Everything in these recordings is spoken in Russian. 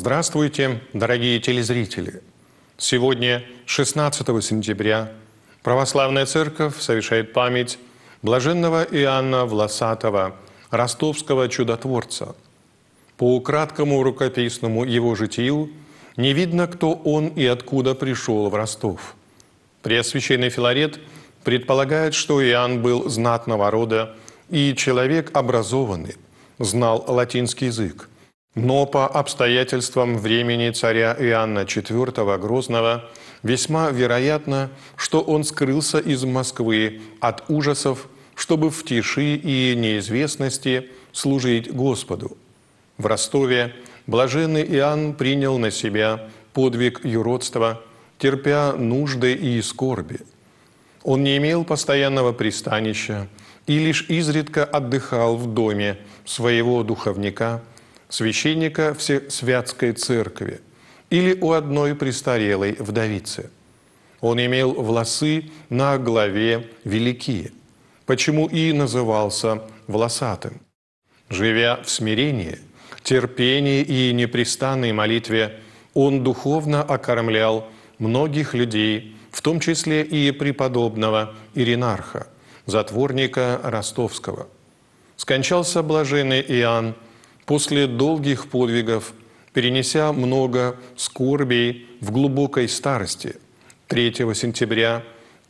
Здравствуйте, дорогие телезрители! Сегодня, 16 сентября, Православная Церковь совершает память блаженного Иоанна Власатого, ростовского чудотворца. По краткому рукописному его житию не видно, кто он и откуда пришел в Ростов. Преосвященный Филарет предполагает, что Иоанн был знатного рода и человек образованный, знал латинский язык. Но по обстоятельствам времени царя Иоанна IV Грозного весьма вероятно, что он скрылся из Москвы от ужасов, чтобы в тиши и неизвестности служить Господу. В Ростове блаженный Иоанн принял на себя подвиг юродства, терпя нужды и скорби. Он не имел постоянного пристанища и лишь изредка отдыхал в доме своего духовника, священника Всесвятской Церкви, или у одной престарелой вдовицы. Он имел волосы на голове великие, почему и назывался волосатым. Живя в смирении, терпении и непрестанной молитве, он духовно окормлял многих людей, в том числе и преподобного Иринарха, затворника ростовского. Скончался блаженный Иоанн после долгих подвигов, перенеся много скорбей в глубокой старости, 3 сентября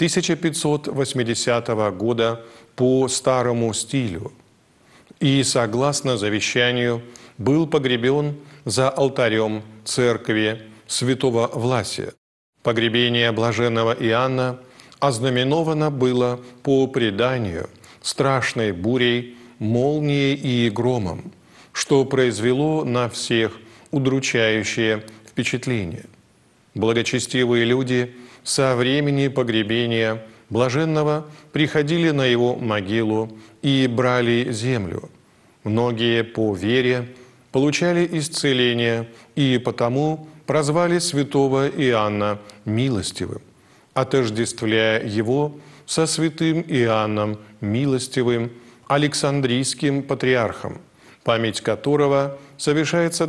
1580 года по старому стилю, и, согласно завещанию, был погребен за алтарем церкви святого Власия. Погребение блаженного Иоанна ознаменовано было по преданию страшной бурей, молнией и громом, что произвело на всех удручающее впечатление. Благочестивые люди со времени погребения блаженного приходили на его могилу и брали землю. Многие по вере получали исцеление и потому прозвали святого Иоанна милостивым, отождествляя его со святым Иоанном Милостивым, Александрийским патриархом, память которого совершается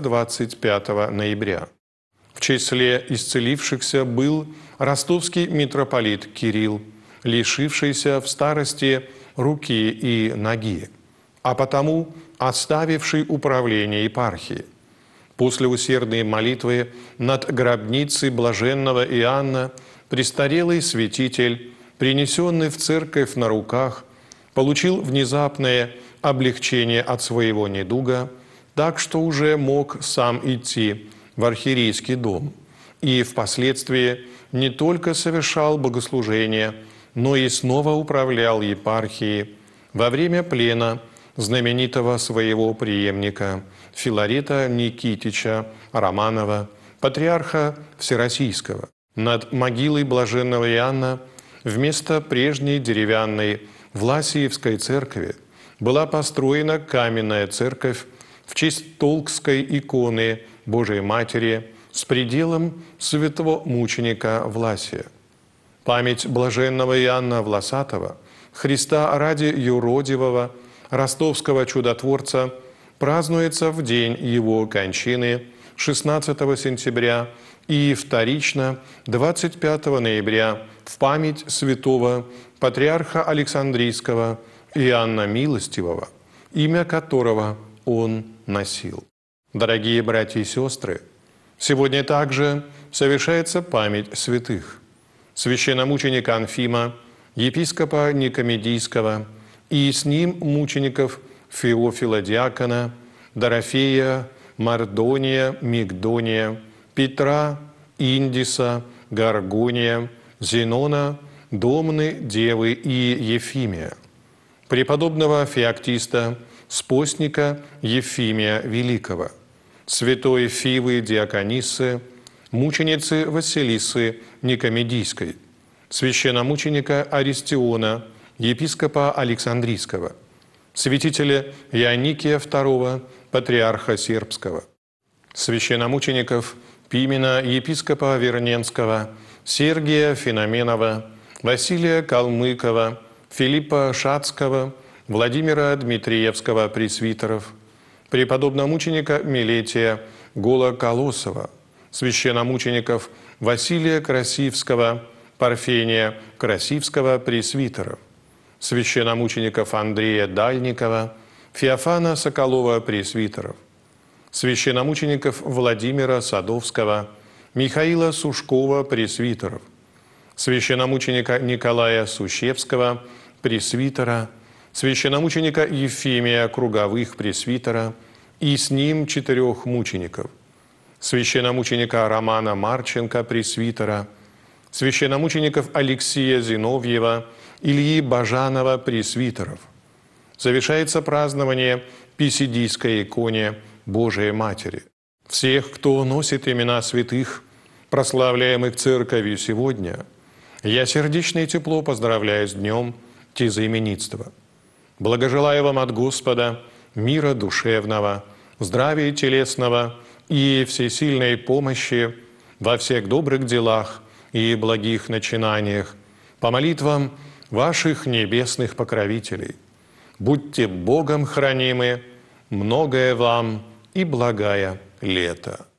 25 ноября. В числе исцелившихся был ростовский митрополит Кирилл, лишившийся в старости руки и ноги, а потому оставивший управление епархией. После усердной молитвы над гробницей блаженного Иоанна престарелый святитель, принесенный в церковь на руках, получил внезапное облегчение от своего недуга, так что уже мог сам идти в архиерейский дом и впоследствии не только совершал богослужения, но и снова управлял епархией во время плена знаменитого своего преемника Филарета Никитича Романова, патриарха Всероссийского. Над могилой блаженного Иоанна вместо прежней деревянной Власиевской церкви была построена каменная церковь в честь Толкской иконы Божией Матери с пределом святого мученика Власия. Память блаженного Иоанна Власатого, Христа ради юродивого, ростовского чудотворца, празднуется в день его кончины 16 сентября и вторично 25 ноября в память святого патриарха Александрийского Иоанна Милостивого, имя которого он носил. Дорогие братья и сестры, сегодня также совершается память святых: священномученика Анфима, епископа Никомедийского, и с ним мучеников Феофила Диакона, Дорофея, Мардония, Мигдония, Петра, Индиса, Гаргония, Зенона, Домны, Девы и Ефимия, преподобного Феоктиста, спостника Ефимия Великого, святой Фивы Диакониссы, мученицы Василисы Никомедийской, священномученика Аристиона, епископа Александрийского, святителя Ионикия II, патриарха Сербского, священномучеников Пимена, епископа Верненского, Сергия Феноменова, Василия Калмыкова, Филиппа Шацкого, Владимира Дмитриевского пресвитеров, преподобномученика Милетия Голоколосова, священномучеников Василия Красивского, Парфения Красивского, пресвитеров, священномучеников Андрея Дальникова, Феофана Соколова, пресвитеров, священномучеников Владимира Садовского, Михаила Сушкова, пресвитеров, священномученика Николая Сущевского, пресвитера, священномученика Ефимия Круговых, пресвитера, и с ним 4 мучеников, священномученика Романа Марченко, пресвитера, священномучеников Алексея Зиновьева, Ильи Бажанова, пресвитеров. Завершается празднование Писидийской иконе Божией Матери. Всех, кто носит имена святых, прославляемых Церковью сегодня, я сердечно и тепло поздравляю с днем тезаименитства. Благожелаю вам от Господа мира душевного, здравия телесного и всесильной помощи во всех добрых делах и благих начинаниях по молитвам ваших небесных покровителей. Будьте Богом хранимы, многое вам и благая лето.